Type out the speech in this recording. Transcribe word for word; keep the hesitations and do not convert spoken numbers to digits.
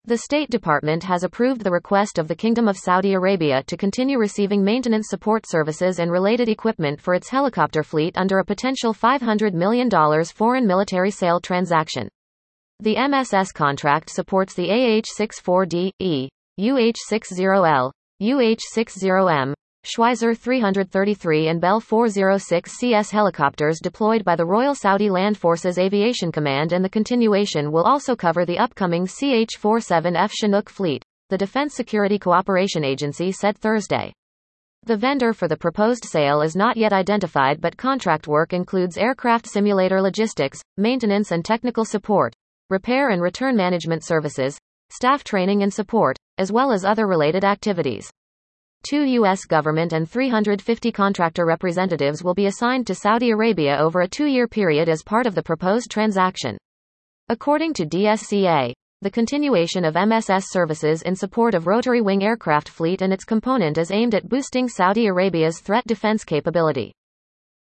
The State Department has approved the request of the Kingdom of Saudi Arabia to continue receiving maintenance support services and related equipment for its helicopter fleet under a potential five hundred million dollars foreign military sale transaction. The M S S contract supports the A H sixty-four D, E, U H sixty L, U H sixty M, Schweizer three thirty-three and Bell four oh six C S helicopters deployed by the Royal Saudi Land Forces Aviation Command, and the continuation will also cover the upcoming C H forty-seven F Chinook fleet, the Defense Security Cooperation Agency said Thursday. The vendor for the proposed sale is not yet identified, but contract work includes aircraft simulator logistics, maintenance and technical support, repair and return management services, staff training and support, as well as other related activities. Two U S government and three hundred fifty contractor representatives will be assigned to Saudi Arabia over a two-year period as part of the proposed transaction. According to D S C A, the continuation of M S S services in support of rotary wing aircraft fleet and its component is aimed at boosting Saudi Arabia's threat defense capability.